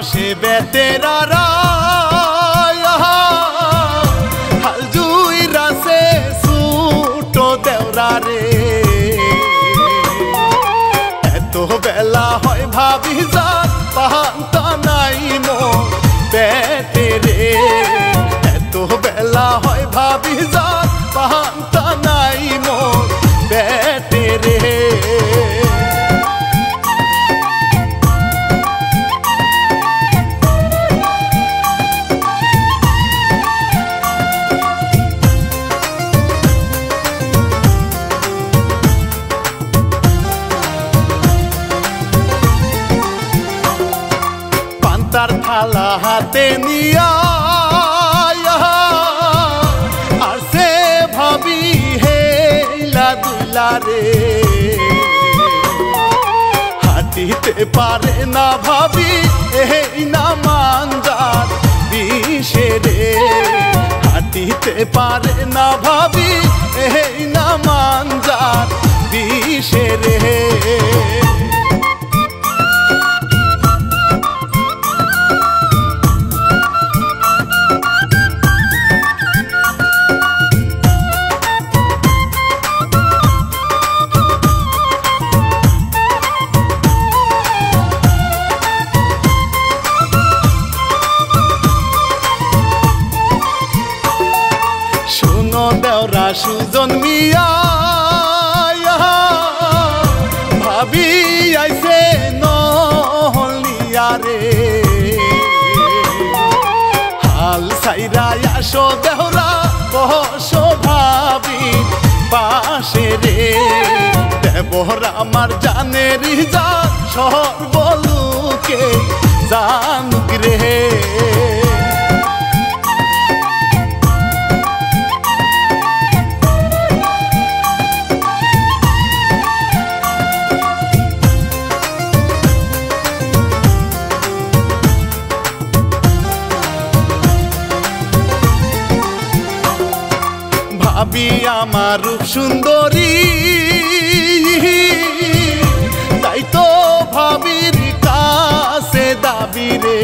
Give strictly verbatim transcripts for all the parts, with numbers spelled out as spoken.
পাশে বেতেরারা হাল জুই রাসে সুটো দেওরা রে এত বেলা হয় ভাবি যা পান্তা নাই মো পেটে রে এত বেলা হয় ভাবি যা পান্তা নাই মো পেটে রে তার থালা হাতে নিয়া আর সে ভাবি হেলা দুলা রে হাঁটিতে পারে না ভাবি এই না মানজার বিষে রে হাঁটিতে পারে না ভাবি এই না মানজার বিষে রে দেওরা সুজন মিয়া ভাবি আইছে নহলিয়া রে হাল সাইরা আসো দেওরা বসো ভাবি পাশে রে দেবরা আমার জানের যা সর্বলোকে জানুক রে ভাবি আমার রূপ সুন্দরী তাই তো ভাবির কাছে দাবি রে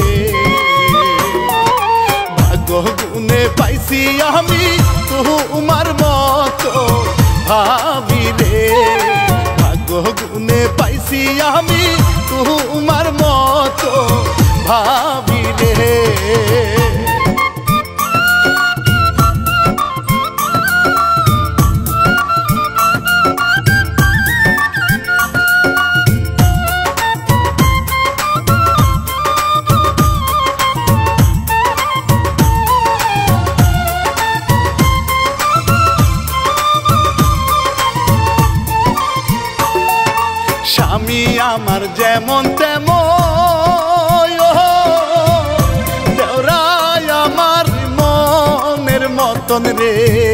ভাগ্য গুণে পাইছি আমি তোমার মতো ভাবি রে ভাগ্য গুণে পাইছি আমি তোমার মতো ভাবি রে স্বামী আমার যেমন তেমন দেওরাই আমার মনের মতন রে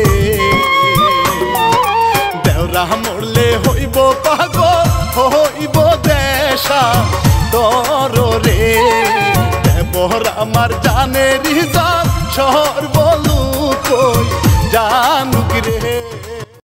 দেওরা মরলে হইব পাগল হইব দেশা তর রে দেবর আমার জানের জান সর্বলোক জানুক রে।